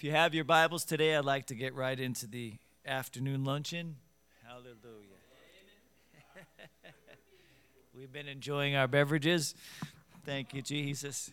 If you have your Bibles today, I'd like to get right into the afternoon luncheon. Hallelujah. We've been enjoying our beverages. Thank you, Jesus.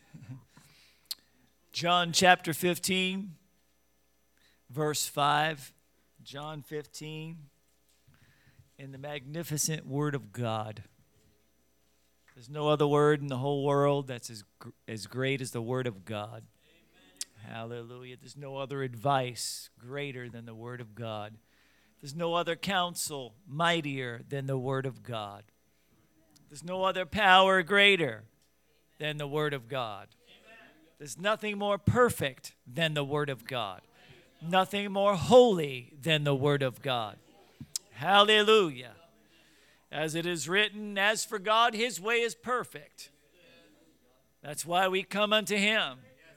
John chapter 15, verse 5. John 15, in the magnificent Word of God. There's no other word in the whole world that's as great as the Word of God. Hallelujah. There's no other advice greater than the Word of God. There's no other counsel mightier than the Word of God. There's no other power greater than the Word of God. There's nothing more perfect than the Word of God. Nothing more holy than the Word of God. Hallelujah. As it is written, as for God, His way is perfect. That's why we come unto Him.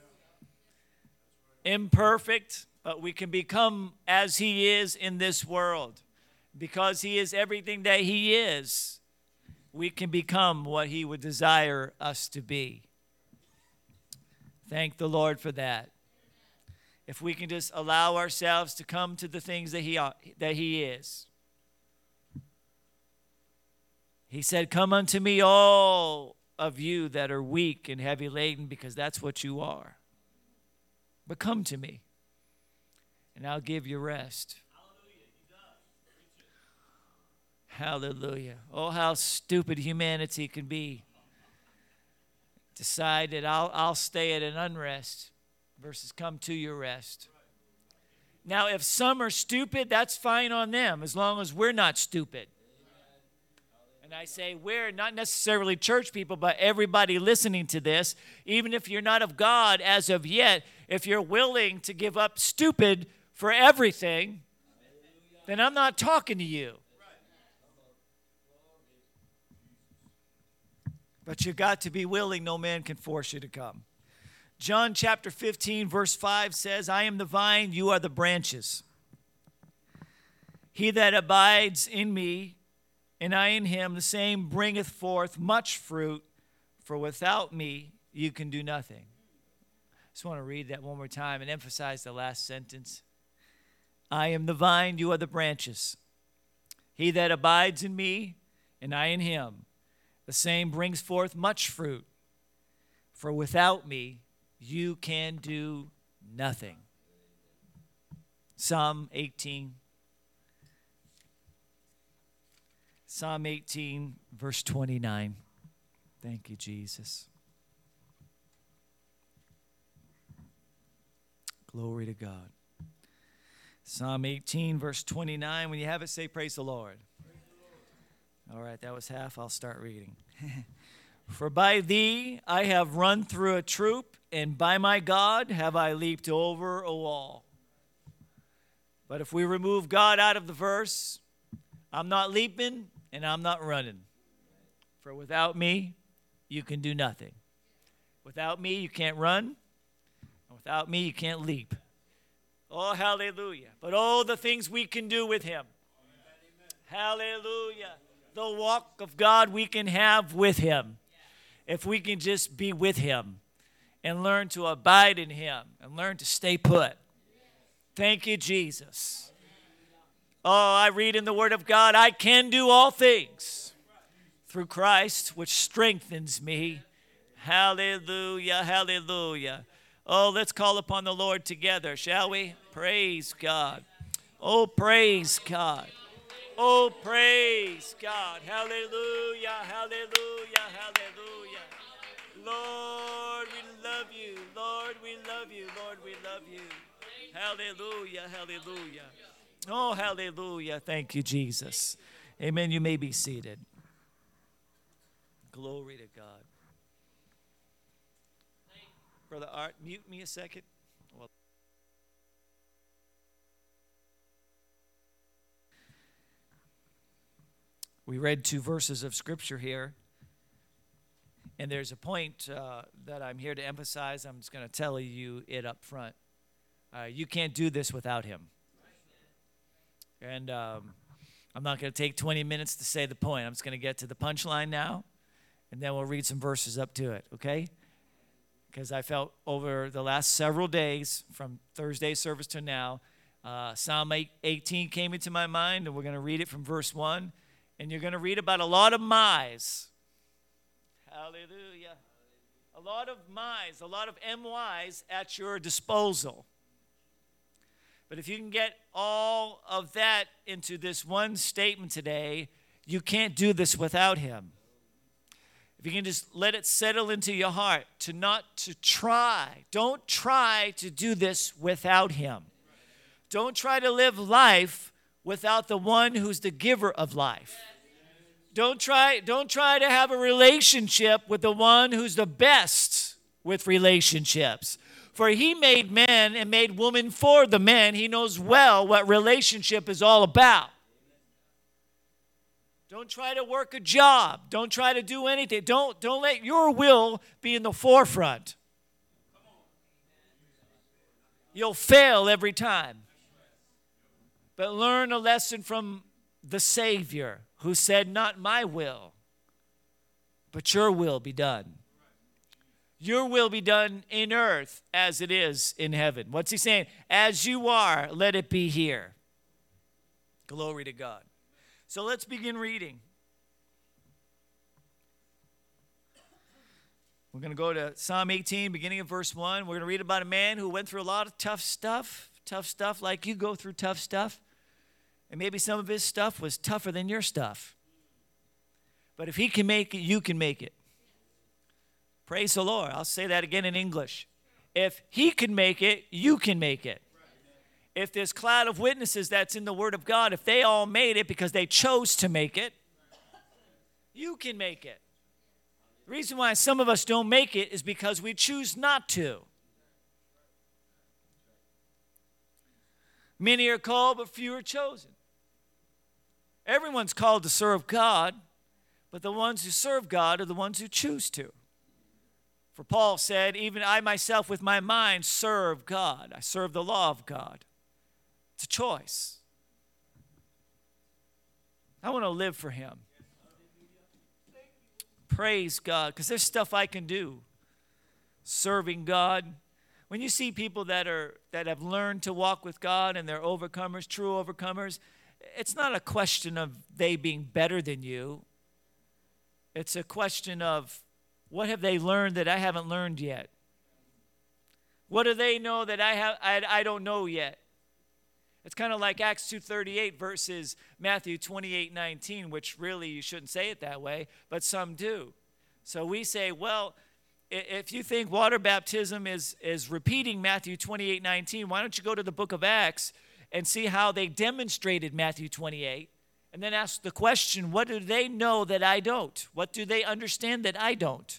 Imperfect, but we can become as He is in this world. Because He is everything that He is, we can become what He would desire us to be. Thank the Lord for that. If we can just allow ourselves to come to the things that He is. He said, come unto me, all of you that are weak and heavy laden, because that's what you are. But come to me, and I'll give you rest. Hallelujah. Oh, how stupid humanity can be. Decide that I'll stay at an unrest versus come to your rest. Now, if some are stupid, that's fine on them, as long as we're not stupid. And I say we're not necessarily church people, but everybody listening to this, even if you're not of God as of yet, if you're willing to give up stupid for everything, then I'm not talking to you. But you got to be willing. No man can force you to come. John chapter 15, verse 5 says, I am the vine, you are the branches. He that abides in me, and I in him, the same bringeth forth much fruit, for without me you can do nothing. I just want to read that one more time and emphasize the last sentence. I am the vine, you are the branches. He that abides in me, and I in him, the same brings forth much fruit, for without me you can do nothing. Psalm 18. Psalm 18, verse 29. Thank you, Jesus. Glory to God. Psalm 18, verse 29. When you have it, say, praise the Lord. All right, that was half. I'll start reading. For by thee I have run through a troop, and by my God have I leaped over a wall. But if we remove God out of the verse, I'm not leaping and I'm not running. For without me, you can do nothing. Without me, you can't run. And without me, you can't leap. Oh, hallelujah. But oh, the things we can do with him. Hallelujah. The walk of God we can have with him. If we can just be with him and learn to abide in him and learn to stay put. Thank you, Jesus. Oh, I read in the Word of God, I can do all things through Christ, which strengthens me. Hallelujah, hallelujah. Oh, let's call upon the Lord together, shall we? Praise God. Oh, praise God. Oh, praise God. Hallelujah, hallelujah, hallelujah. Lord, we love you. Lord, we love you. Lord, we love you. Hallelujah, hallelujah. Oh, hallelujah. Thank you, Jesus. Amen. You may be seated. Glory to God. Brother Art, mute me a second. We read 2 verses of Scripture here, and there's a point that I'm here to emphasize. I'm just going to tell you it up front. You can't do this without him. And I'm not going to take 20 minutes to say the point. I'm just going to get to the punchline now, and then we'll read some verses up to it, okay? because I felt over the last several days, from Thursday service to now, Psalm 18 came into my mind, and we're going to read it from verse 1. And you're going to read about a lot of my's. Hallelujah. A lot of my's, a lot of MY's at your disposal. But if you can get all of that into this one statement today, you can't do this without him. If you can just let it settle into your heart to try. Don't try to do this without him. Don't try to live life without the one who's the giver of life. Don't try to have a relationship with the one who's the best with relationships. For he made man and made woman for the man. He knows well what relationship is all about. Don't try to work a job. Don't try to do anything. Don't let your will be in the forefront. You'll fail every time. But learn a lesson from the Savior, who said, not my will, but your will be done. Your will be done in earth as it is in heaven. What's he saying? As you are, let it be here. Glory to God. So let's begin reading. We're going to go to Psalm 18, beginning of verse 1. We're going to read about a man who went through a lot of tough stuff like you go through tough stuff. And maybe some of his stuff was tougher than your stuff. But if he can make it, you can make it. Praise the Lord. I'll say that again in English. If he can make it, you can make it. If this cloud of witnesses that's in the Word of God, if they all made it because they chose to make it, you can make it. The reason why some of us don't make it is because we choose not to. Many are called, but few are chosen. Everyone's called to serve God, but the ones who serve God are the ones who choose to. For Paul said, even I myself with my mind serve God. I serve the law of God. It's a choice. I want to live for him. Praise God, because there's stuff I can do serving God. When you see people that have learned to walk with God and they're overcomers, true overcomers, it's not a question of they being better than you. It's a question of what have they learned that I haven't learned yet? What do they know that I don't know yet? It's kind of like Acts 2:38 versus Matthew 28:19, which really you shouldn't say it that way, but some do. So we say, well, if you think water baptism is repeating Matthew 28:19, why don't you go to the book of Acts and see how they demonstrated Matthew 28, and then ask the question, what do they know that I don't? What do they understand that I don't?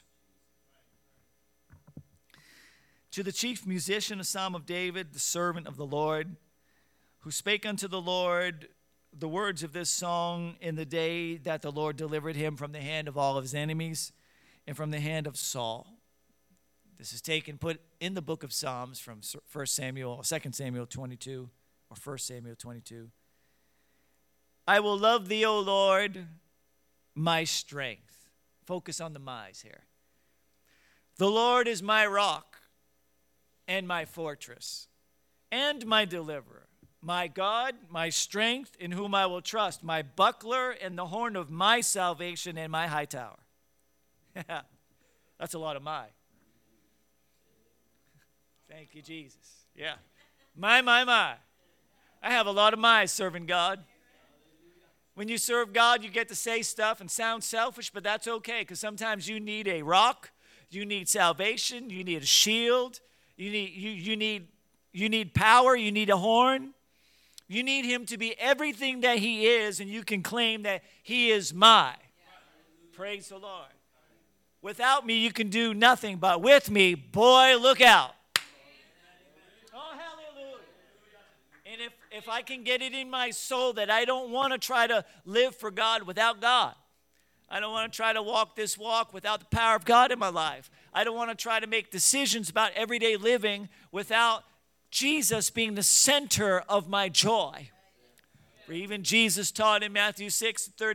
To the chief musician, a psalm of David, the servant of the Lord, who spake unto the Lord the words of this song in the day that the Lord delivered him from the hand of all of his enemies and from the hand of Saul. This is put in the book of Psalms from 2 Samuel 22, or 1 Samuel 22. I will love thee, O Lord, my strength. Focus on the my's here. The Lord is my rock and my fortress and my deliverer, my God, my strength, in whom I will trust, my buckler and the horn of my salvation and my high tower. That's a lot of my. Thank you, Jesus. Yeah. My. I have a lot of my serving God. When you serve God, you get to say stuff and sound selfish, but that's okay, because sometimes you need a rock, you need salvation, you need a shield, you need power, you need a horn. You need him to be everything that he is, and you can claim that he is my. Praise the Lord. Without me, you can do nothing, but with me, boy, look out. Oh, hallelujah. And if I can get it in my soul that I don't want to try to live for God without God. I don't want to try to walk this walk without the power of God in my life. I don't want to try to make decisions about everyday living without Jesus being the center of my joy. For even Jesus taught in Matthew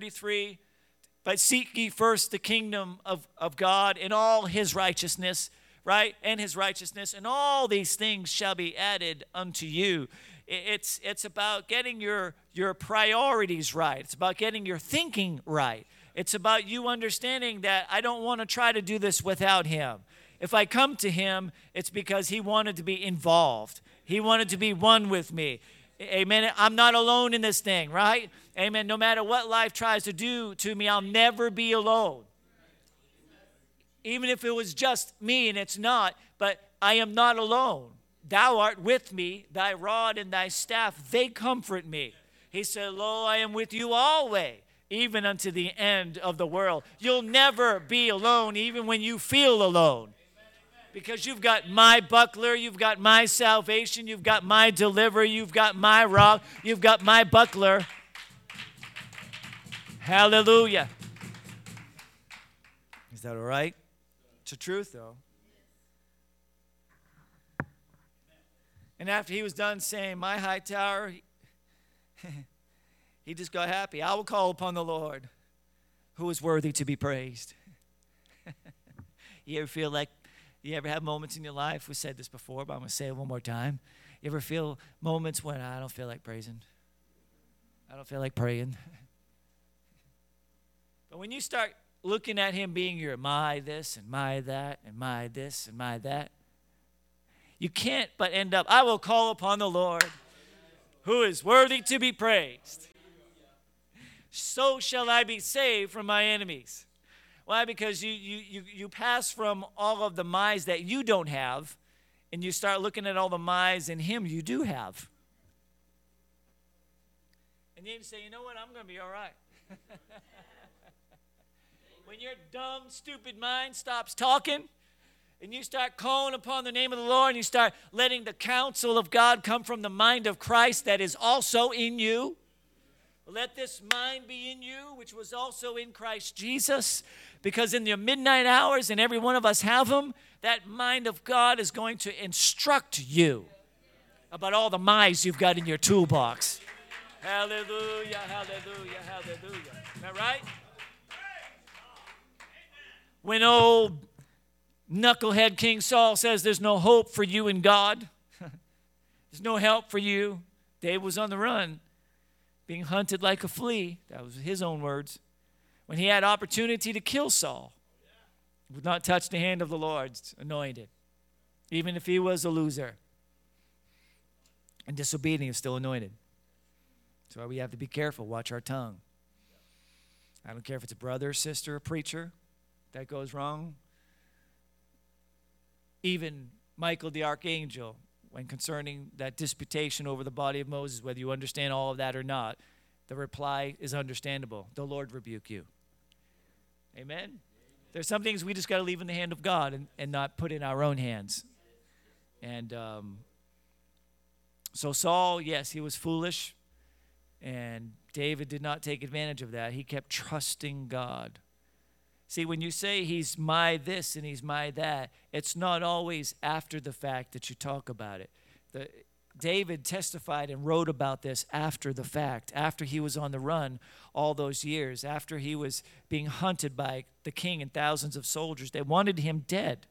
6:33, but seek ye first the kingdom of God and all his righteousness, right? And his righteousness, and all these things shall be added unto you. It's about getting your priorities right. It's about getting your thinking right. It's about you understanding that I don't want to try to do this without him. If I come to him, it's because he wanted to be involved. He wanted to be one with me. Amen. I'm not alone in this thing, right? Amen. No matter what life tries to do to me, I'll never be alone. Even if it was just me, and it's not, but I am not alone. Thou art with me, thy rod and thy staff, they comfort me. He said, lo, I am with you always, even unto the end of the world. You'll never be alone, even when you feel alone. Because you've got my buckler, you've got my salvation, you've got my deliverer, you've got my rock, you've got my buckler. Hallelujah. Is that all right? It's the truth, though. And after he was done saying, my high tower, he just got happy. I will call upon the Lord, who is worthy to be praised. You ever have moments in your life, we said this before, but I'm going to say it one more time. You ever feel moments when I don't feel like praising? I don't feel like praying. But when you start looking at him being your my this and my that and my this and my that, you can't but end up, I will call upon the Lord, who is worthy to be praised. So shall I be saved from my enemies. Why? Because you pass from all of the my's that you don't have, and you start looking at all the my's in him you do have. And then you say, you know what, I'm going to be all right. When your dumb, stupid mind stops talking, and you start calling upon the name of the Lord, and you start letting the counsel of God come from the mind of Christ that is also in you. Let this mind be in you, which was also in Christ Jesus. Because in your midnight hours, and every one of us have them, that mind of God is going to instruct you about all the my's you've got in your toolbox. Hallelujah, hallelujah, hallelujah. Isn't that right? When old knucklehead King Saul says there's no hope for you in God, there's no help for you, David was on the run, being hunted like a flea. That was his own words. When he had opportunity to kill Saul, would not touch the hand of the Lord's anointed, even if he was a loser. And disobedient, still anointed. That's why we have to be careful, watch our tongue. I don't care if it's a brother, sister, a preacher that goes wrong. Even Michael the archangel, when concerning that disputation over the body of Moses, whether you understand all of that or not, the reply is understandable. The Lord rebuke you. Amen? There's some things we just got to leave in the hand of God and not put in our own hands. And so Saul, yes, he was foolish, and David did not take advantage of that. He kept trusting God. See, when you say he's my this and he's my that, it's not always after the fact that you talk about it. David testified and wrote about this after the fact, after he was on the run all those years, after he was being hunted by the king and thousands of soldiers. They wanted him dead.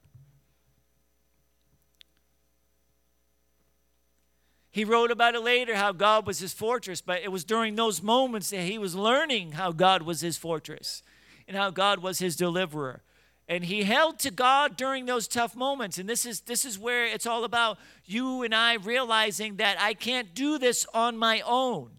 He wrote about it later, how God was his fortress, but it was during those moments that he was learning how God was his fortress and how God was his deliverer. And he held to God during those tough moments. And this is where it's all about you and I realizing that I can't do this on my own.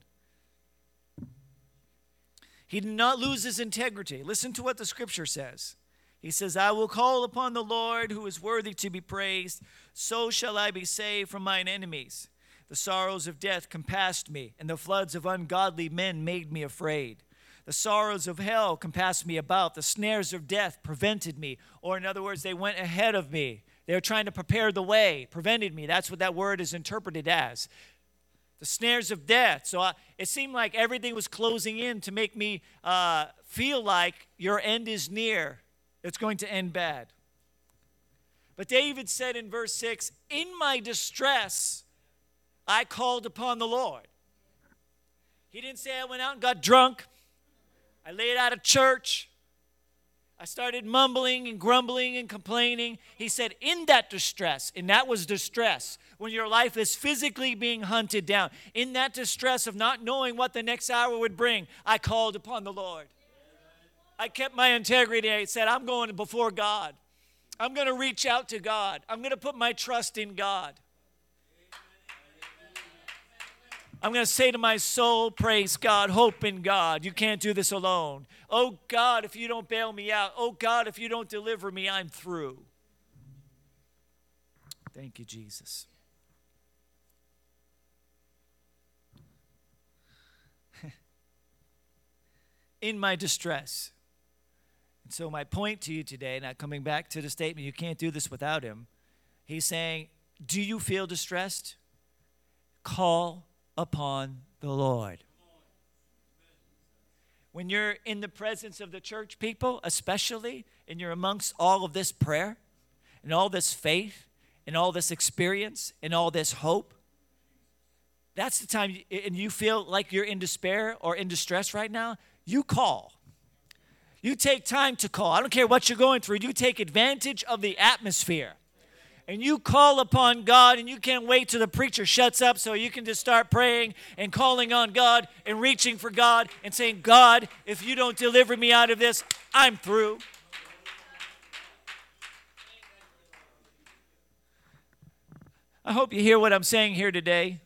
He did not lose his integrity. Listen to what the scripture says. He says, I will call upon the Lord who is worthy to be praised. So shall I be saved from mine enemies. The sorrows of death compassed me, and the floods of ungodly men made me afraid. The sorrows of hell compassed me about. The snares of death prevented me. Or in other words, they went ahead of me. They were trying to prepare the way, prevented me. That's what that word is interpreted as. The snares of death. So it seemed like everything was closing in to make me feel like your end is near. It's going to end bad. But David said in verse 6, in my distress, I called upon the Lord. He didn't say I went out and got drunk. I laid out of church. I started mumbling and grumbling and complaining. He said, in that distress, and that was distress, when your life is physically being hunted down, in that distress of not knowing what the next hour would bring, I called upon the Lord. I kept my integrity. I said, I'm going before God. I'm going to reach out to God. I'm going to put my trust in God. I'm going to say to my soul, praise God, hope in God. You can't do this alone. Oh God, if you don't bail me out. Oh God, if you don't deliver me, I'm through. Thank you, Jesus. In my distress. And so my point to you today, now coming back to the statement, you can't do this without him. He's saying, do you feel distressed? Call upon the Lord. When you're in the presence of the church people, especially, and you're amongst all of this prayer and all this faith and all this experience and all this hope, that's the time, and you feel like you're in despair or in distress right now, you call. You take time to call. I don't care what you're going through. You take advantage of the atmosphere. And you call upon God, and you can't wait till the preacher shuts up so you can just start praying and calling on God and reaching for God and saying, God, if you don't deliver me out of this, I'm through. I hope you hear what I'm saying here today.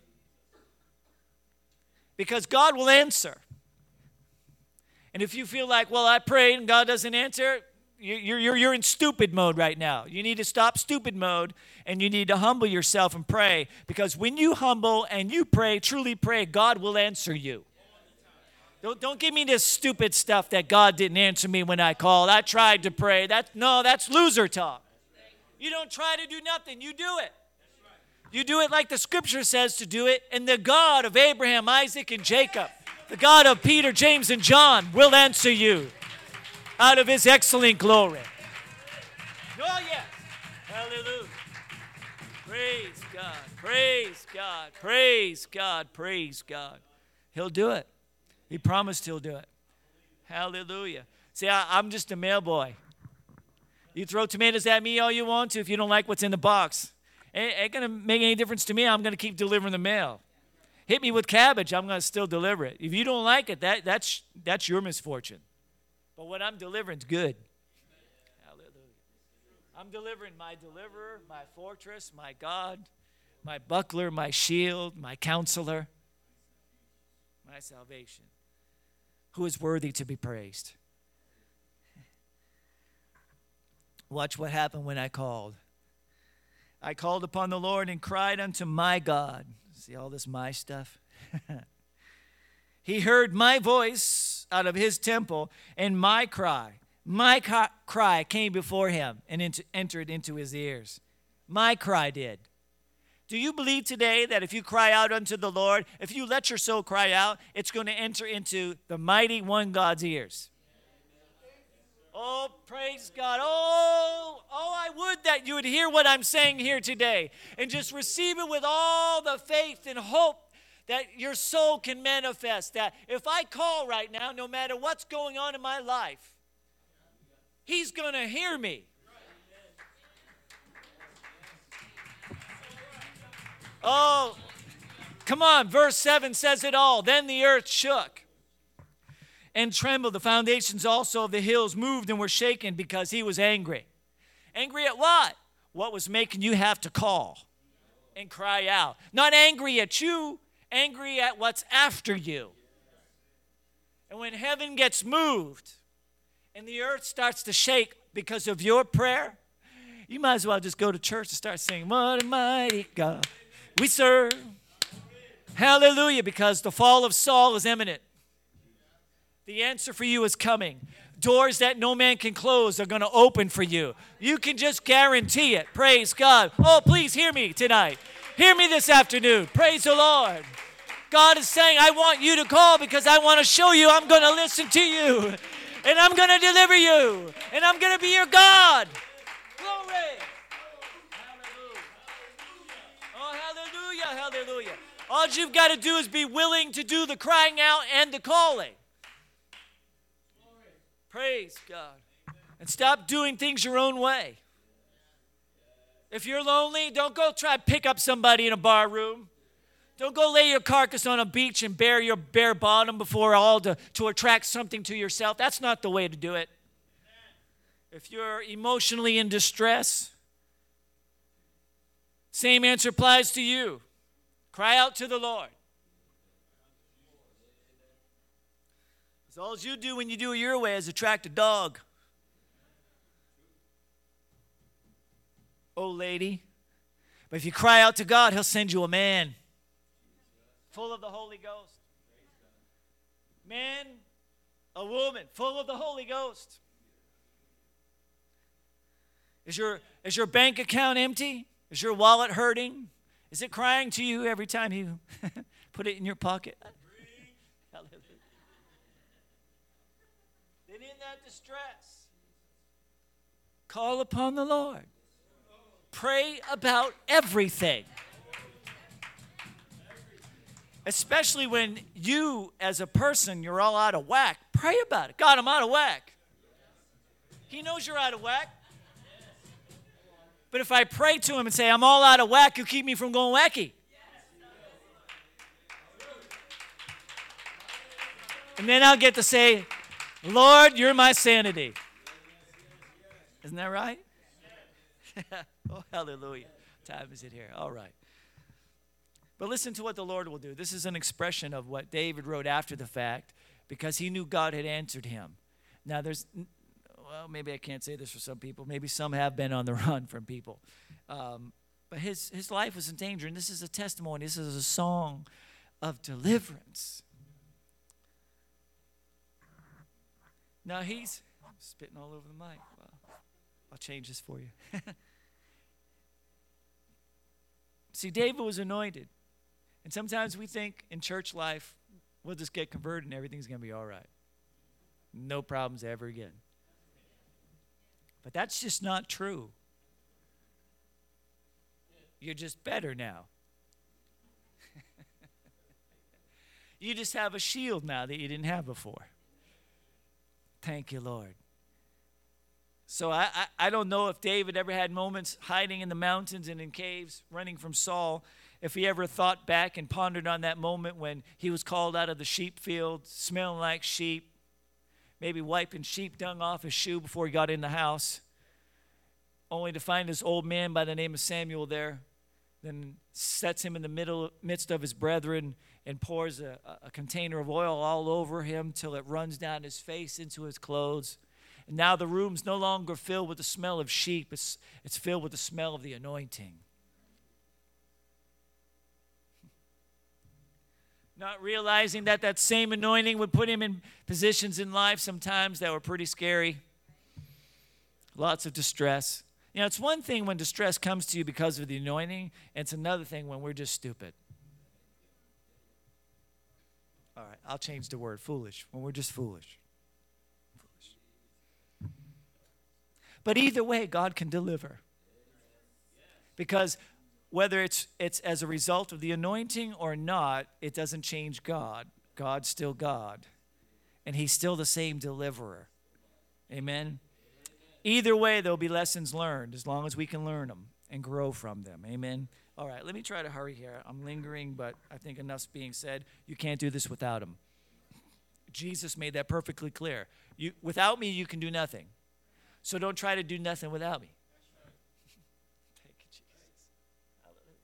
Because God will answer. And if you feel like, well, I prayed and God doesn't answer, you're in stupid mode right now. You need to stop stupid mode, and you need to humble yourself and pray. Because when you humble and you pray, truly pray, God will answer you. Don't give me this stupid stuff that God didn't answer me when I called. I tried to pray. That's loser talk. You don't try to do nothing. You do it. You do it like the scripture says to do it. And the God of Abraham, Isaac, and Jacob, the God of Peter, James, and John will answer you out of his excellent glory. Oh, yes. Hallelujah. Praise God. Praise God. Praise God. Praise God. He'll do it. He promised he'll do it. Hallelujah. See, I'm just a mail boy. You throw tomatoes at me all you want to if you don't like what's in the box. It ain't going to make any difference to me. I'm going to keep delivering the mail. Hit me with cabbage, I'm going to still deliver it. If you don't like it, that's your misfortune. But what I'm delivering is good. Hallelujah. I'm delivering my deliverer, my fortress, my God, my buckler, my shield, my counselor, my salvation, who is worthy to be praised. Watch what happened when I called. I called upon the Lord and cried unto my God. See all this my stuff? He heard my voice out of his temple, and my cry came before him and entered into his ears. My cry did. Do you believe today that if you cry out unto the Lord, if you let your soul cry out, it's going to enter into the mighty one God's ears? Oh, praise God. Oh, I would that you would hear what I'm saying here today and just receive it with all the faith and hope that your soul can manifest. That if I call right now, no matter what's going on in my life, he's going to hear me. Oh, come on. Verse 7 says it all. Then the earth shook and trembled. The foundations also of the hills moved and were shaken because he was angry. Angry at what? What was making you have to call and cry out. Not angry at you, angry at what's after you. And when heaven gets moved and the earth starts to shake because of your prayer, you might as well just go to church and start singing, what a mighty God we serve. Hallelujah, because the fall of Saul is imminent. The answer for you is coming. Doors that no man can close are going to open for you. You can just guarantee it. Praise God. Oh, please hear me tonight. Hear me this afternoon. Praise the Lord. God is saying, I want you to call because I want to show you I'm going to listen to you. And I'm going to deliver you. And I'm going to be your God. Glory. Hallelujah. Oh, hallelujah, hallelujah. All you've got to do is be willing to do the crying out and the calling. Praise God. And stop doing things your own way. If you're lonely, don't go try to pick up somebody in a bar room. Don't go lay your carcass on a beach and bare your bare bottom before all to attract something to yourself. That's not the way to do it. If you're emotionally in distress, same answer applies to you. Cry out to the Lord. Because all you do when you do it your way is attract a dog. Oh, lady. But if you cry out to God, he'll send you a man full of the Holy Ghost. Man, a woman full of the Holy Ghost. Is your bank account empty? Is your wallet hurting? Is it crying to you every time you put it in your pocket? Then in that distress, call upon the Lord. Pray about everything. Especially when you, as a person, you're all out of whack. Pray about it. God, I'm out of whack. He knows you're out of whack. But if I pray to him and say, I'm all out of whack, you keep me from going wacky. And then I'll get to say, Lord, you're my sanity. Isn't that right? Oh, hallelujah. What time is it here? All right. But listen to what the Lord will do. This is an expression of what David wrote after the fact because he knew God had answered him. Now well, maybe I can't say this for some people. Maybe some have been on the run from people. But his life was in danger, and this is a testimony. This is a song of deliverance. Now he's spitting all over the mic. Well, I'll change this for you. See, David was anointed. And sometimes we think in church life, we'll just get converted and everything's going to be all right. No problems ever again. But that's just not true. You're just better now. You just have a shield now that you didn't have before. Thank you, Lord. So I don't know if David ever had moments hiding in the mountains and in caves, running from Saul, if he ever thought back and pondered on that moment when he was called out of the sheep field, smelling like sheep, maybe wiping sheep dung off his shoe before he got in the house, only to find this old man by the name of Samuel there, then sets him in the midst of his brethren and pours a container of oil all over him till it runs down his face into his clothes. And now the room's no longer filled with the smell of sheep. It's filled with the smell of the anointing. Not realizing that same anointing would put him in positions in life sometimes that were pretty scary. Lots of distress. You know, it's one thing when distress comes to you because of the anointing, and it's another thing when we're just stupid. All right, I'll change the word, foolish, when we're just foolish. But either way, God can deliver. Because whether it's as a result of the anointing or not, it doesn't change God. God's still God. And he's still the same deliverer. Amen? Either way, there'll be lessons learned as long as we can learn them and grow from them. Amen? All right, let me try to hurry here. I'm lingering, but I think enough's being said. You can't do this without him. Jesus made that perfectly clear. Without me, you can do nothing. So don't try to do nothing without me. Thank you, Jesus. Hallelujah.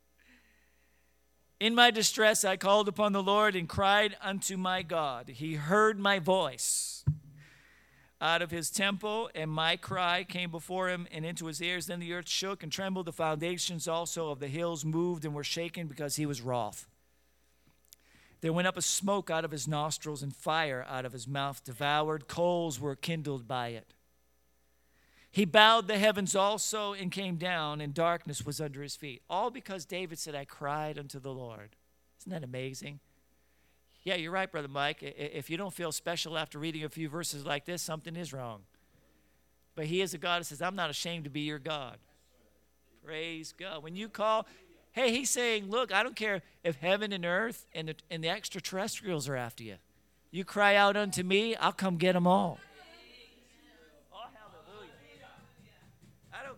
In my distress, I called upon the Lord and cried unto my God. He heard my voice out of his temple, and my cry came before him and into his ears. Then the earth shook and trembled. The foundations also of the hills moved and were shaken because he was wroth. There went up a smoke out of his nostrils, and fire out of his mouth devoured. Coals were kindled by it. He bowed the heavens also and came down, and darkness was under his feet. All because David said, I cried unto the Lord. Isn't that amazing? Yeah, you're right, Brother Mike. If you don't feel special after reading a few verses like this, something is wrong. But he is a God that says, I'm not ashamed to be your God. Praise God. When you call, hey, he's saying, look, I don't care if heaven and earth and the extraterrestrials are after you. You cry out unto me, I'll come get them all. Oh, hallelujah.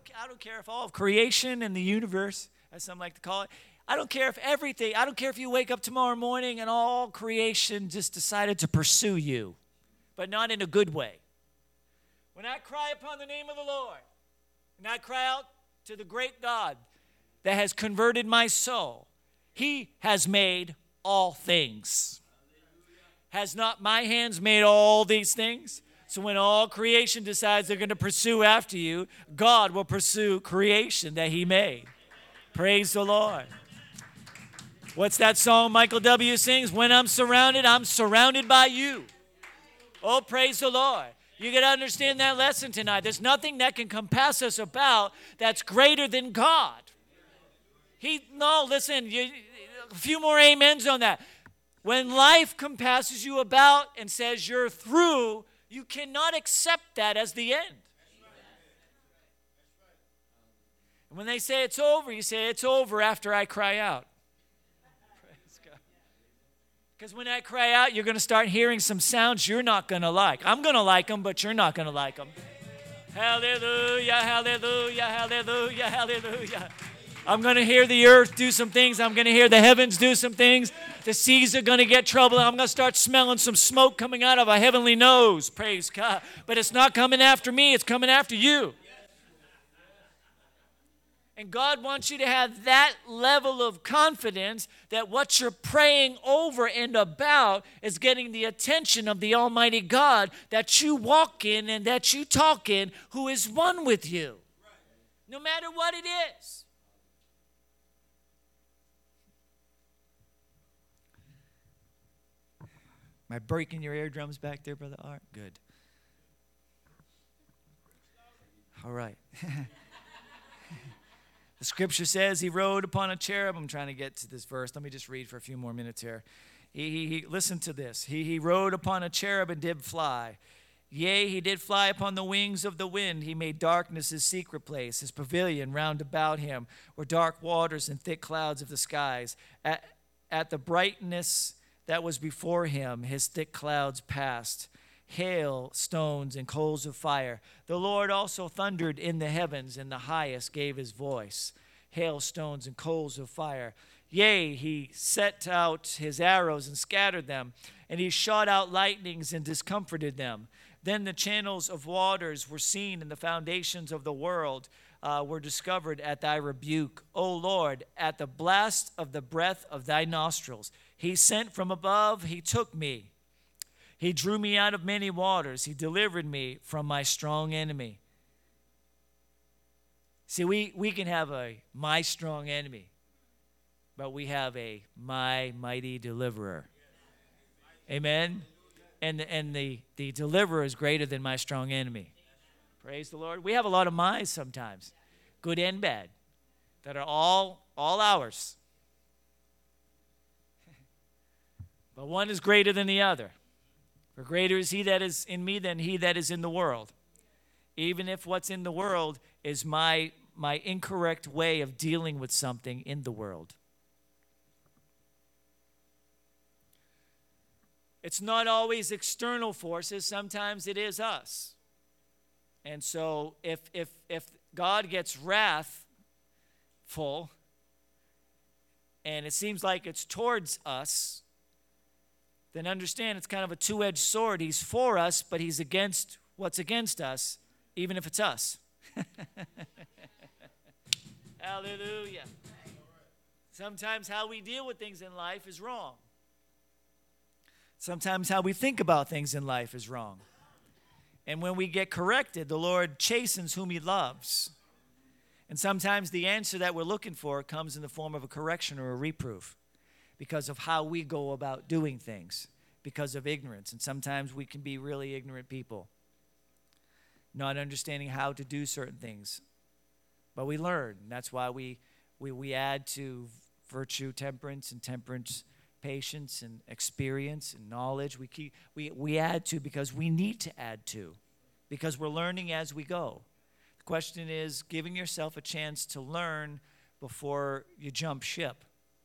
don't care if all of creation and the universe, as some like to call it, I don't care if you wake up tomorrow morning and all creation just decided to pursue you, but not in a good way. When I cry upon the name of the Lord, and I cry out to the great God that has converted my soul, He has made all things. Has not my hands made all these things? So when all creation decides they're going to pursue after you, God will pursue creation that He made. Praise the Lord. What's that song Michael W. sings? When I'm surrounded by you. Oh, praise the Lord. You got to understand that lesson tonight. There's nothing that can compass us about that's greater than God. Listen, a few more amens on that. When life compasses you about and says you're through, you cannot accept that as the end. And when they say it's over, you say it's over after I cry out. Because when I cry out, you're going to start hearing some sounds you're not going to like. I'm going to like them, but you're not going to like them. Hallelujah, hallelujah, hallelujah, hallelujah. I'm going to hear the earth do some things. I'm going to hear the heavens do some things. The seas are going to get trouble. I'm going to start smelling some smoke coming out of a heavenly nose. Praise God. But it's not coming after me. It's coming after you. And God wants you to have that level of confidence that what you're praying over and about is getting the attention of the Almighty God that you walk in and that you talk in, who is one with you, no matter what it is. Am I breaking your eardrums back there, Brother Art? Good. All right. The scripture says he rode upon a cherub. I'm trying to get to this verse. Let me just read for a few more minutes here. Listen to this. He rode upon a cherub and did fly. Yea, he did fly upon the wings of the wind. He made darkness his secret place. His pavilion round about him were dark waters and thick clouds of the skies. At the brightness that was before him, his thick clouds passed. Hail, stones, and coals of fire. The Lord also thundered in the heavens, and the highest gave his voice. Hail, stones, and coals of fire. Yea, he set out his arrows and scattered them, and he shot out lightnings and discomforted them. Then the channels of waters were seen, and the foundations of the world were discovered at thy rebuke. O Lord, at the blast of the breath of thy nostrils. He sent from above, he took me. He drew me out of many waters. He delivered me from my strong enemy. See, we can have a my strong enemy, but we have a my mighty deliverer. Amen? And the deliverer is greater than my strong enemy. Praise the Lord. We have a lot of my's sometimes, good and bad, that are all ours. But one is greater than the other. For greater is he that is in me than he that is in the world. Even if what's in the world is my incorrect way of dealing with something in the world. It's not always external forces. Sometimes it is us. And so if God gets wrathful and it seems like it's towards us, then understand it's kind of a two-edged sword. He's for us, but he's against what's against us, even if it's us. Hallelujah. Sometimes how we deal with things in life is wrong. Sometimes how we think about things in life is wrong. And when we get corrected, the Lord chastens whom he loves. And sometimes the answer that we're looking for comes in the form of a correction or a reproof, because of how we go about doing things, because of ignorance. And sometimes we can be really ignorant people, not understanding how to do certain things. But we learn. That's why we add to virtue temperance, and temperance patience, and experience, and knowledge. We add to because we need to add to, because we're learning as we go. The question is giving yourself a chance to learn before you jump ship.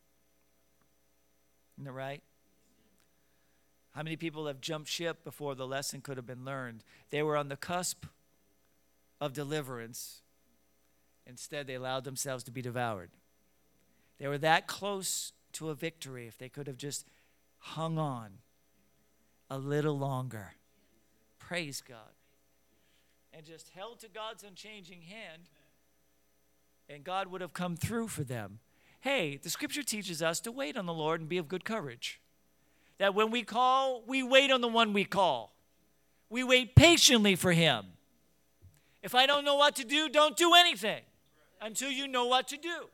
Isn't that right? How many people have jumped ship before the lesson could have been learned? They were on the cusp of deliverance, Instead, they allowed themselves to be devoured. They were that close to a victory if they could have just hung on a little longer. Praise God. And just held to God's unchanging hand, and God would have come through for them. Hey, the scripture teaches us to wait on the Lord and be of good courage. That when we call, we wait on the one we call. We wait patiently for him. If I don't know what to do, don't do anything until you know what to do.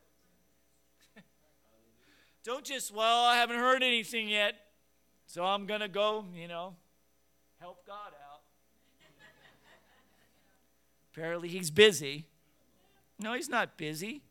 Don't just, well, I haven't heard anything yet, so I'm going to go, help God out. Apparently he's busy. No, he's not busy.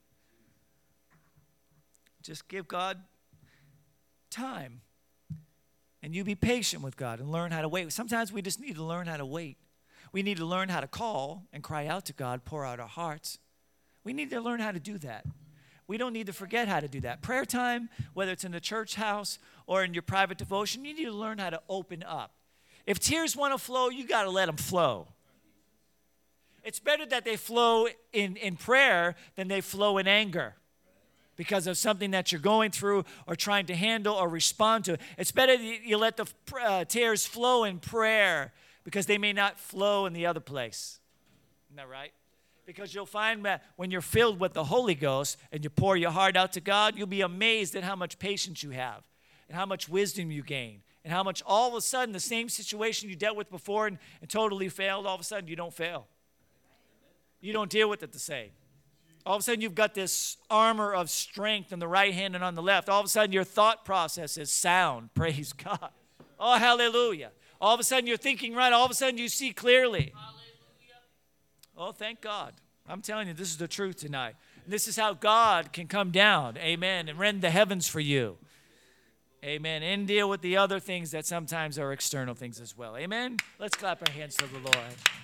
Just give God time. And you be patient with God and learn how to wait. Sometimes we just need to learn how to wait. We need to learn how to call and cry out to God, pour out our hearts. We need to learn how to do that. We don't need to forget how to do that. Prayer time, whether it's in the church house or in your private devotion, you need to learn how to open up. If tears want to flow, you got to let them flow. It's better that they flow in prayer than they flow in anger because of something that you're going through or trying to handle or respond to. It's better you let the tears flow in prayer because they may not flow in the other place. Isn't that right? Because you'll find that when you're filled with the Holy Ghost and you pour your heart out to God, you'll be amazed at how much patience you have and how much wisdom you gain and how much all of a sudden the same situation you dealt with before and totally failed, all of a sudden you don't fail. You don't deal with it the same. All of a sudden you've got this armor of strength on the right hand and on the left. All of a sudden your thought process is sound. Praise God. Oh, hallelujah. All of a sudden you're thinking right. All of a sudden you see clearly. Oh, thank God. I'm telling you, this is the truth tonight. And this is how God can come down, amen, and rend the heavens for you. Amen. And deal with the other things that sometimes are external things as well. Amen. Let's clap our hands to the Lord.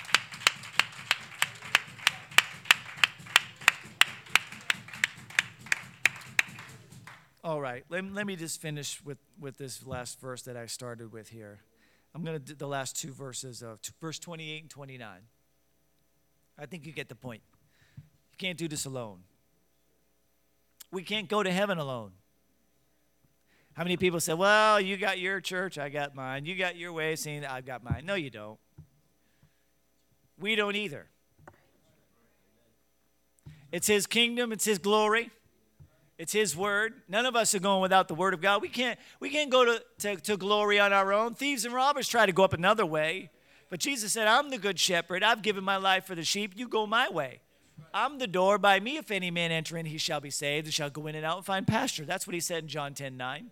All right. Let me just finish with this last verse that I started with here. I'm going to do the last two verses of verse 28 and 29. I think you get the point. You can't do this alone. We can't go to heaven alone. How many people say, well, you got your church, I got mine. You got your way of saying, I've got mine. No, you don't. We don't either. It's his kingdom. It's his glory. It's his word. None of us are going without the word of God. We can't go to glory on our own. Thieves and robbers try to go up another way. But Jesus said, I'm the good shepherd. I've given my life for the sheep. You go my way. I'm the door. By me, if any man enter in, he shall be saved. He shall go in and out and find pasture. That's what he said in John 10:9.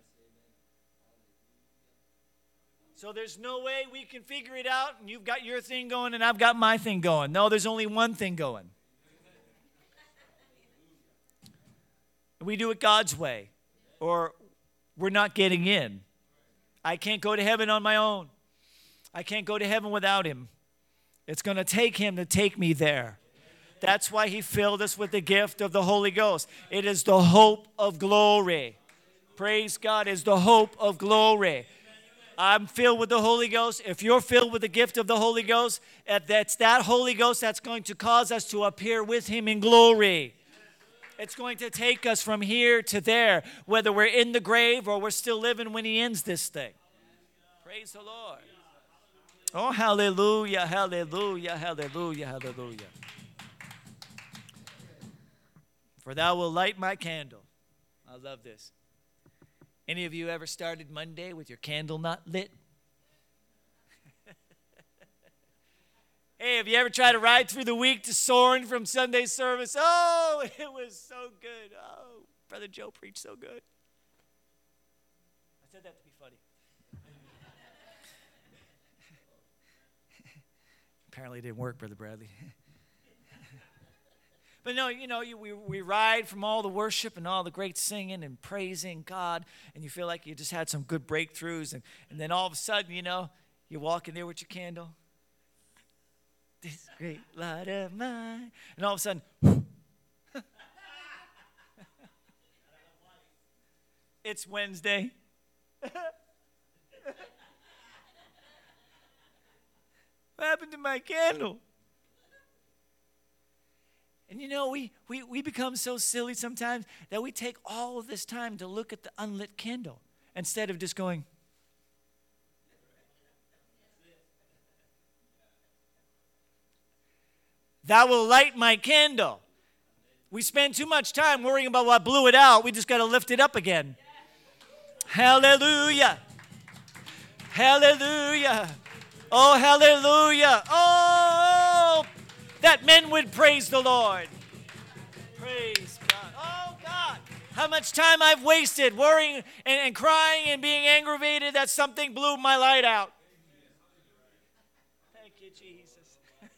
So there's no way we can figure it out, and you've got your thing going, and I've got my thing going. No, there's only one thing going. We do it God's way, or we're not getting in. I can't go to heaven on my own. I can't go to heaven without him. It's going to take him to take me there. That's why he filled us with the gift of the Holy Ghost. It is the hope of glory. Praise God, is the hope of glory. I'm filled with the Holy Ghost. If you're filled with the gift of the Holy Ghost, that's that Holy Ghost that's going to cause us to appear with him in glory. It's going to take us from here to there, whether we're in the grave or we're still living when he ends this thing. Praise the Lord. Oh, hallelujah, hallelujah, hallelujah, hallelujah. For thou wilt light my candle. I love this. Any of you ever started Monday with your candle not lit? Hey, have you ever tried to ride through the week to soaring from Sunday service? Oh, it was so good. Oh, Brother Joe preached so good. I said that to be funny. Apparently it didn't work, Brother Bradley. But no, we ride from all the worship and all the great singing and praising God, and you feel like you just had some good breakthroughs, and then all of a sudden, you're walking there with your candle. This great light of mine. And all of a sudden, it's Wednesday. What happened to my candle? And we become so silly sometimes that we take all of this time to look at the unlit candle instead of just going, "Thou will light my candle." We spend too much time worrying about what blew it out. We just got to lift it up again. Hallelujah. Hallelujah. Oh, hallelujah. Oh, that men would praise the Lord. Praise God. Oh, God. How much time I've wasted worrying and crying and being aggravated that something blew my light out. Thank you, Jesus.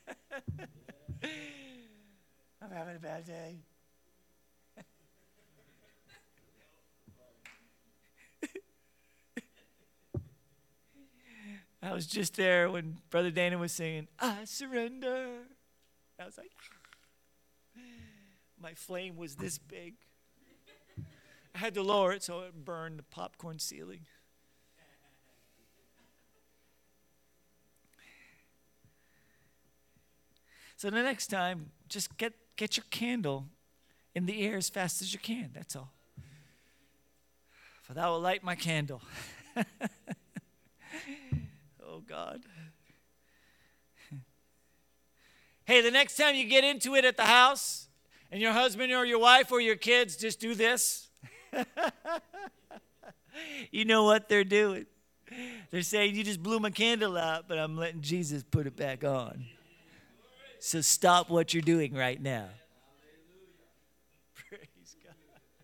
I'm having a bad day. I was just there when Brother Dana was singing, "I surrender." I was like, my flame was this big. I had to lower it so it burned the popcorn ceiling. So the next time, just get your candle in the air as fast as you can. That's all. For thou will light my candle. Oh, God. Hey, the next time you get into it at the house and your husband or your wife or your kids just do this, you know what they're doing. They're saying, "You just blew my candle out, but I'm letting Jesus put it back on. So stop what you're doing right now." Praise God.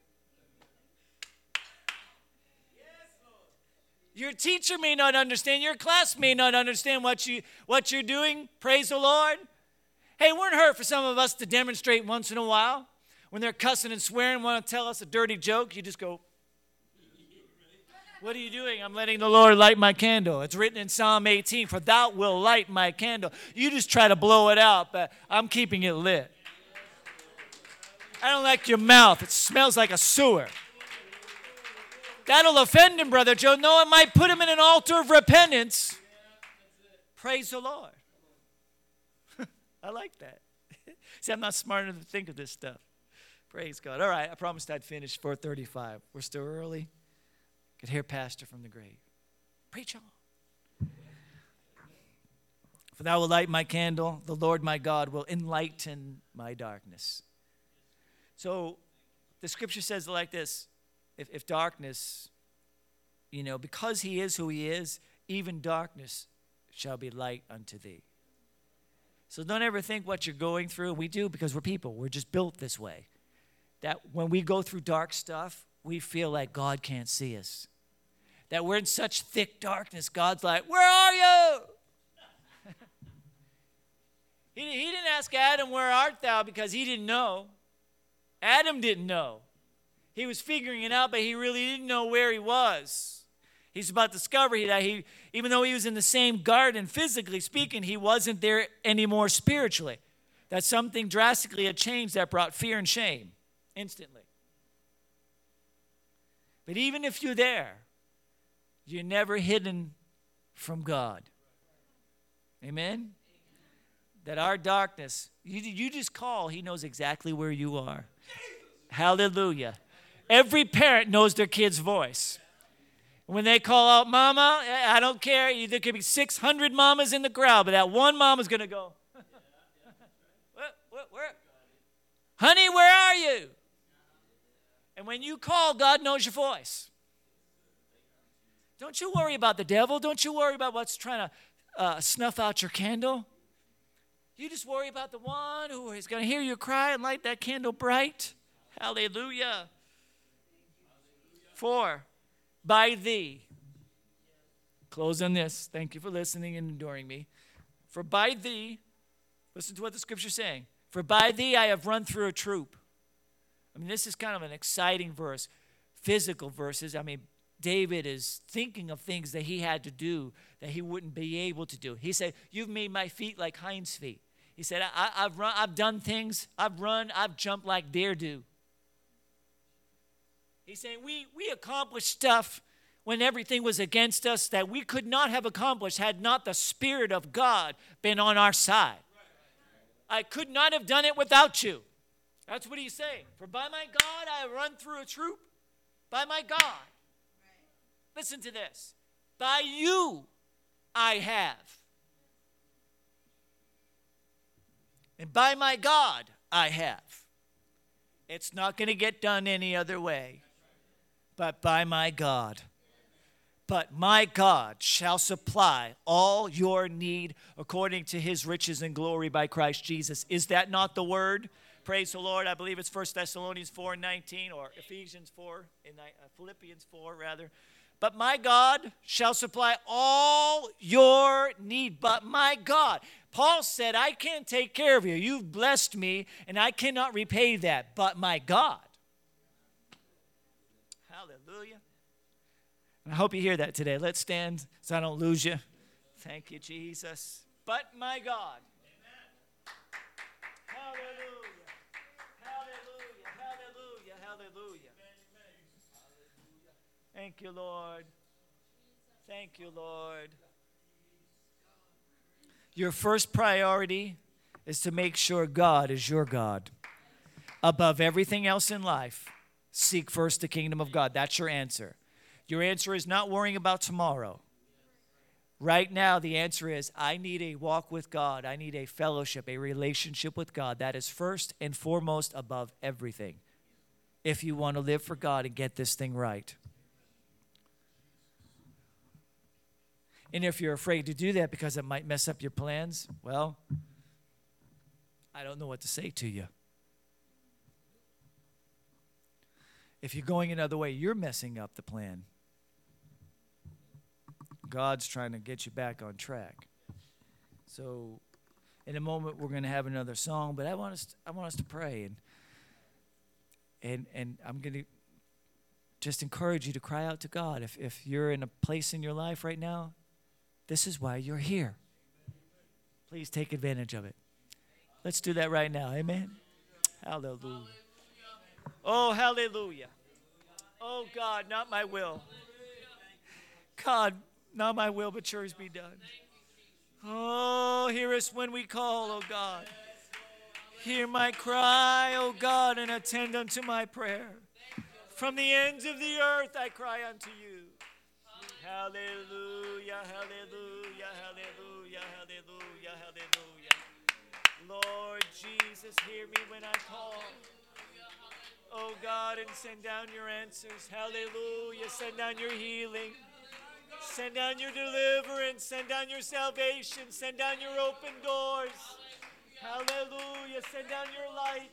Your teacher may not understand. Your class may not understand what you're doing. Praise the Lord. Hey, it wouldn't hurt for some of us to demonstrate once in a while. When they're cussing and swearing, want to tell us a dirty joke, you just go, "What are you doing?" "I'm letting the Lord light my candle." It's written in Psalm 18, "For thou will light my candle." You just try to blow it out, but I'm keeping it lit. I don't like your mouth. It smells like a sewer. That'll offend him, Brother Joe. No, it might put him in an altar of repentance. Praise the Lord. I like that. See, I'm not smart enough to think of this stuff. Praise God. All right, I promised I'd finish 4:35. We're still early. Could hear Pastor from the grave. Preach on. "For thou will light my candle, the Lord my God will enlighten my darkness." So the scripture says it like this. If darkness, because he is who he is, even darkness shall be light unto thee. So don't ever think what you're going through. We do because we're people. We're just built this way. That when we go through dark stuff, we feel like God can't see us. That we're in such thick darkness, God's like, "Where are you?" He didn't ask Adam, "Where art thou?" because he didn't know. Adam didn't know. He was figuring it out, but he really didn't know where he was. He's about to discover that even though he was in the same garden, physically speaking, he wasn't there anymore spiritually. That something drastically had changed that brought fear and shame instantly. But even if you're there, you're never hidden from God. Amen? That our darkness, you just call, he knows exactly where you are. Hallelujah. Every parent knows their kid's voice. When they call out, "Mama," I don't care. There could be 600 mamas in the crowd, but that one mama's going to go, where? "Honey, where are you?" And when you call, God knows your voice. Don't you worry about the devil. Don't you worry about what's trying to snuff out your candle. You just worry about the one who is going to hear you cry and light that candle bright. Hallelujah. 4, by thee. Close on this. Thank you for listening and enduring me. For by thee, listen to what the scripture's saying. For by thee I have run through a troop. I mean, this is kind of an exciting verse. Physical verses. I mean, David is thinking of things that he had to do that he wouldn't be able to do. He said, "You've made my feet like hinds' feet." He said, I've run, I've done things, I've jumped like deer do. He's saying we accomplished stuff when everything was against us that we could not have accomplished had not the Spirit of God been on our side. I could not have done it without you. That's what he's saying. For by my God I run through a troop. By my God. Listen to this. By you I have. And by my God I have. It's not going to get done any other way. But by my God. But my God shall supply all your need according to his riches and glory by Christ Jesus. Is that not the word? Praise the Lord. I believe it's 1 Thessalonians 4:19 or Ephesians 4, Philippians 4 rather. But my God shall supply all your need. But my God. Paul said, I can't take care of you. You've blessed me, and I cannot repay that. But my God. Hallelujah. And I hope you hear that today. Let's stand so I don't lose you. Thank you, Jesus. But my God. Hallelujah. Hallelujah. Hallelujah. Hallelujah. Thank you, Lord. Thank you, Lord. Your first priority is to make sure God is your God. Above everything else in life, seek first the kingdom of God. That's your answer. Your answer is not worrying about tomorrow. Right now, the answer is, I need a walk with God. I need a fellowship, a relationship with God. That is first and foremost above everything. If you want to live for God and get this thing right. And if you're afraid to do that because it might mess up your plans, well, I don't know what to say to you. If you're going another way, you're messing up the plan. God's trying to get you back on track. So in a moment, we're going to have another song, but I want us to pray. And I'm going to just encourage you to cry out to God. If you're in a place in your life right now, this is why you're here. Please take advantage of it. Let's do that right now. Amen. Hallelujah. Oh, hallelujah. Oh, God, not my will. God, not my will, but yours be done. Oh, hear us when we call, oh God. Hear my cry, O God, and attend unto my prayer. From the ends of the earth I cry unto you. Hallelujah, hallelujah, hallelujah, hallelujah, hallelujah. Lord Jesus, hear me when I call. Oh God, and send down your answers. Hallelujah, send down your healing. Send down your deliverance. Send down your salvation. Send down your open doors. Hallelujah. Send down your light.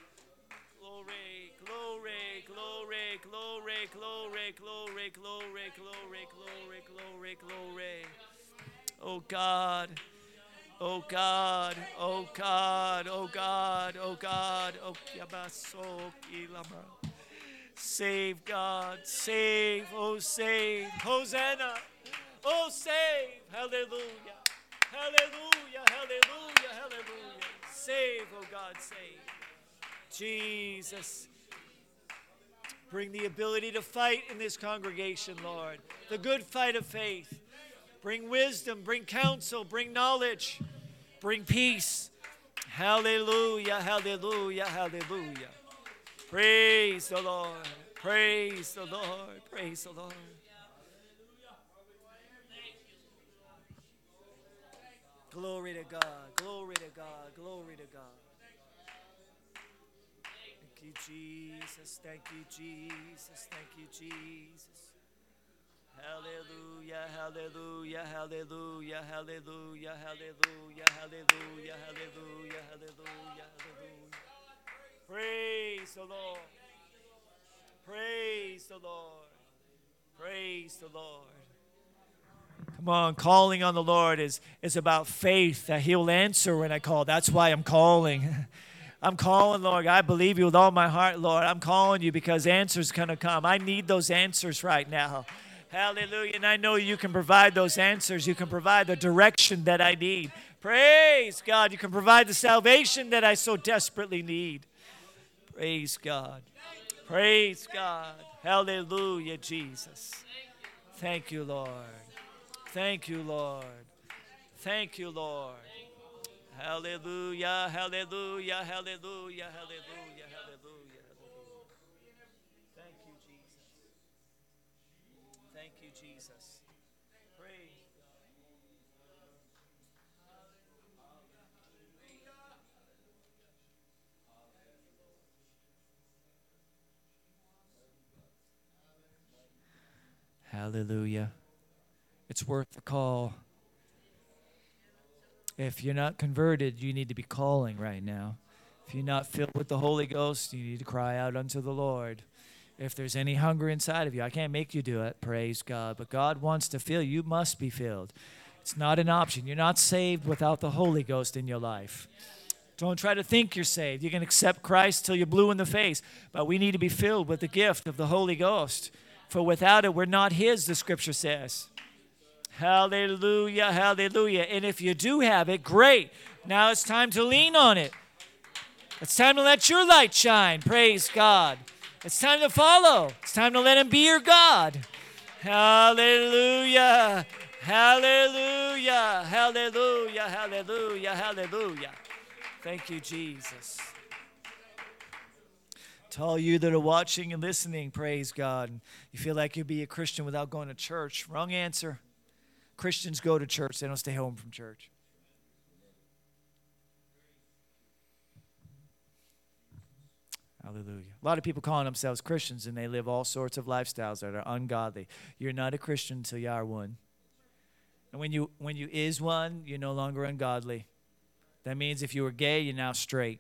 Glory, glory, glory, glory, glory, glory, glory, glory, glory, glory, glory. Oh God. Oh God. Oh God. Oh God. Oh God. Oh Yabaso. Save, God. Save. Oh, save. Hosanna. Oh, save. Hallelujah. Hallelujah. Hallelujah. Hallelujah. Save, oh God, save. Jesus. Bring the ability to fight in this congregation, Lord. The good fight of faith. Bring wisdom. Bring counsel. Bring knowledge. Bring peace. Hallelujah. Hallelujah. Hallelujah. Praise the Lord. Praise the Lord. Praise the Lord. Glory to God. Glory to God. Glory to God. Thank you, Jesus. Thank you, Jesus. Thank you, Jesus. Hallelujah. Hallelujah. Hallelujah. Hallelujah. Hallelujah. Hallelujah. Hallelujah. Hallelujah. Hallelujah. Praise the Lord. Praise the Lord. Praise the Lord. Come on, calling on the Lord is about faith that He'll answer when I call. That's why I'm calling. I'm calling, Lord. I believe you with all my heart, Lord. I'm calling you because answers going to come. I need those answers right now. Hallelujah. And I know you can provide those answers. You can provide the direction that I need. Praise God. You can provide the salvation that I so desperately need. Praise God. Praise God. Hallelujah, Jesus. Thank you, Lord. Thank you, Lord. Thank you, Lord. Hallelujah, hallelujah, hallelujah, hallelujah, hallelujah. Thank you, Jesus. Praise. Hallelujah. It's worth the call. If you're not converted, you need to be calling right now. If you're not filled with the Holy Ghost, you need to cry out unto the Lord. If there's any hunger inside of you, I can't make you do it, praise God. But God wants to fill you. You must be filled. It's not an option. You're not saved without the Holy Ghost in your life. Don't try to think you're saved. You can accept Christ till you're blue in the face. But we need to be filled with the gift of the Holy Ghost. For without it, we're not His, the Scripture says. Hallelujah, hallelujah. And if you do have it, great. Now it's time to lean on it. It's time to let your light shine. Praise God. It's time to follow. It's time to let Him be your God. Hallelujah, hallelujah, hallelujah, hallelujah, hallelujah. Thank you, Jesus. To all you that are watching and listening, praise God. You feel like you'd be a Christian without going to church. Wrong answer. Christians go to church. They don't stay home from church. Hallelujah. A lot of people calling themselves Christians, and they live all sorts of lifestyles that are ungodly. You're not a Christian until you are one. And when you is one, you're no longer ungodly. That means if you were gay, you're now straight.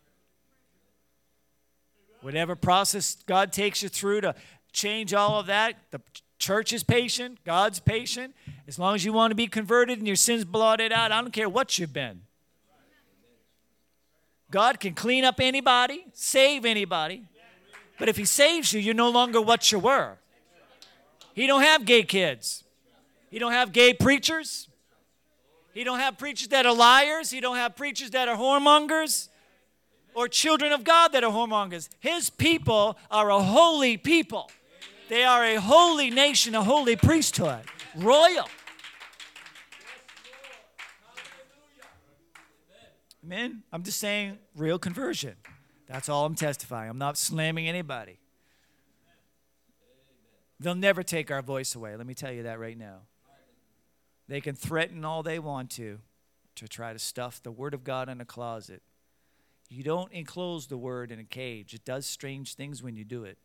Whatever process God takes you through to change all of that, the church is patient, God's patient. As long as you want to be converted and your sins blotted out, I don't care what you've been. God can clean up anybody, save anybody. But if He saves you, you're no longer what you were. He don't have gay kids. He don't have gay preachers. He don't have preachers that are liars. He don't have preachers that are whoremongers or children of God that are whoremongers. His people are a holy people. They are a holy nation, a holy priesthood, royal. Amen? I'm just saying real conversion. That's all I'm testifying. I'm not slamming anybody. They'll never take our voice away. Let me tell you that right now. They can threaten all they want to try to stuff the Word of God in a closet. You don't enclose the Word in a cage. It does strange things when you do it.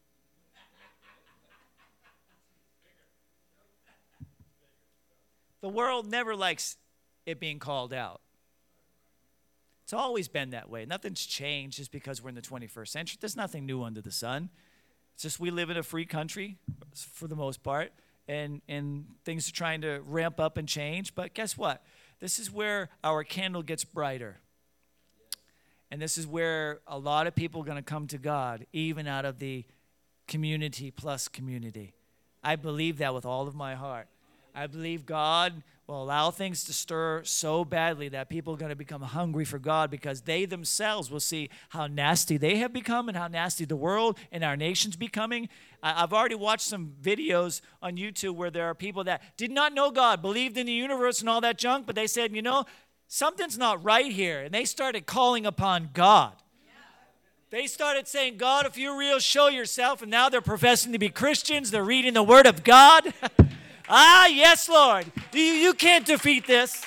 The world never likes it being called out. It's always been that way. Nothing's changed just because we're in the 21st century. There's nothing new under the sun. It's just we live in a free country for the most part, and things are trying to ramp up and change. But guess what? This is where our candle gets brighter. And this is where a lot of people are going to come to God, even out of the community plus community. I believe that with all of my heart. I believe God will allow things to stir so badly that people are going to become hungry for God because they themselves will see how nasty they have become and how nasty the world and our nation's becoming. I've already watched some videos on YouTube where there are people that did not know God, believed in the universe and all that junk, but they said, you know, something's not right here. And they started calling upon God. They started saying, God, if you're real, show yourself. And now they're professing to be Christians. They're reading the Word of God. Ah, yes, Lord. You can't defeat this.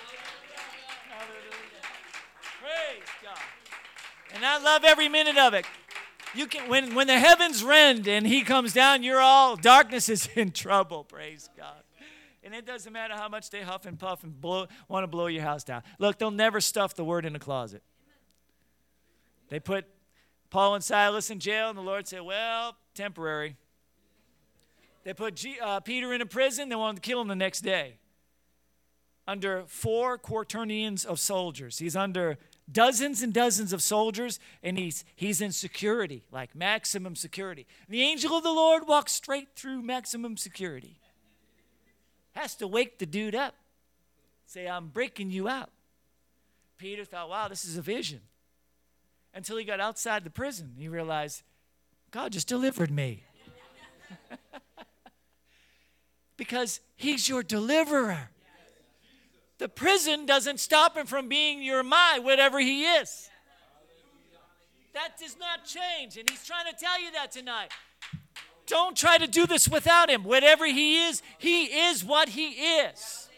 Praise God. And I love every minute of it. You can when the heavens rend and He comes down, darkness is in trouble. Praise God. And it doesn't matter how much they huff and puff and want to blow your house down. Look, they'll never stuff the Word in a closet. They put Paul and Silas in jail, and the Lord said, well, temporary. They put Peter in a prison. They wanted to kill him the next day. Under 4 quaternions of soldiers. He's under dozens and dozens of soldiers, and he's in security, like maximum security. And the angel of the Lord walks straight through maximum security. Has to wake the dude up. Say, I'm breaking you out. Peter thought, wow, this is a vision. Until he got outside the prison. He realized, God just delivered me. Because He's your deliverer. The prison doesn't stop Him from being your whatever He is. That does not change. And He's trying to tell you that tonight. Don't try to do this without him. Whatever he is what he is.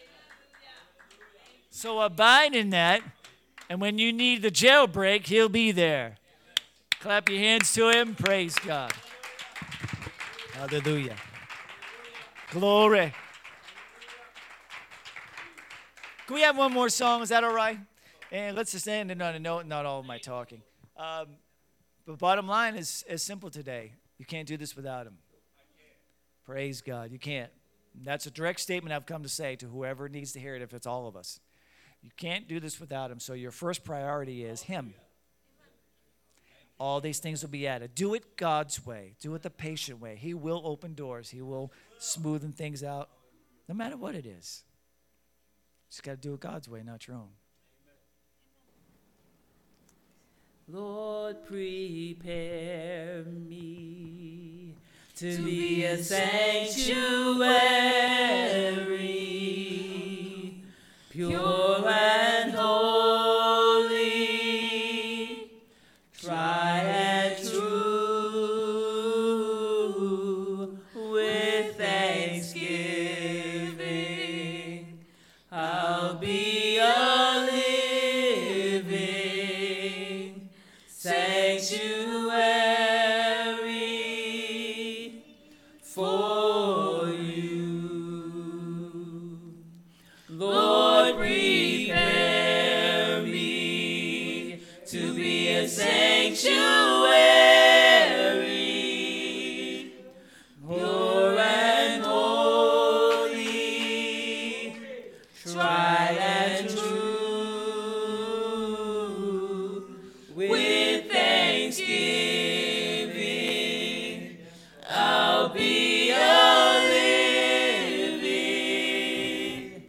So abide in that, and when you need the jailbreak, he'll be there. Clap your hands to him. Praise God. Hallelujah. Glory. Can we have one more song? Is that all right? And let's just end it on a note, not all of my talking. But bottom line is simple today. You can't do this without him. Praise God. You can't. That's a direct statement I've come to say to whoever needs to hear it, if it's all of us. You can't do this without him. So your first priority is him. All these things will be added. Do it God's way. Do it the patient way. He will open doors. He will smoothen things out, no matter what it is. Just got to do it God's way, not your own. Lord, prepare me to be a sanctuary, pure and holy, tried and true, with thanksgiving, I'll be a living sanctuary for you. Lord, prepare me to be a sanctuary, pure and holy, tried and true, with thanksgiving, I'll be a living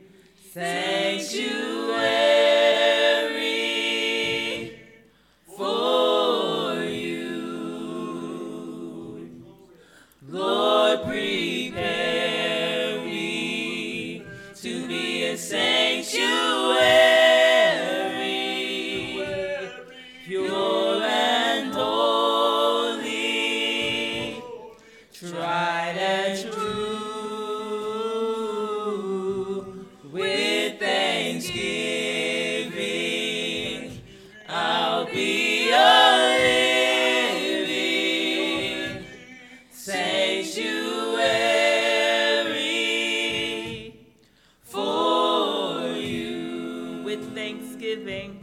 sanctuary for you. Lord, prepare me to be a sanctuary, pure and holy, tried and true, with thanksgiving, I'll be a living sanctuary for you. With thanksgiving,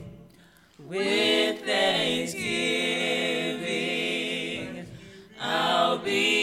with thanksgiving, I'll be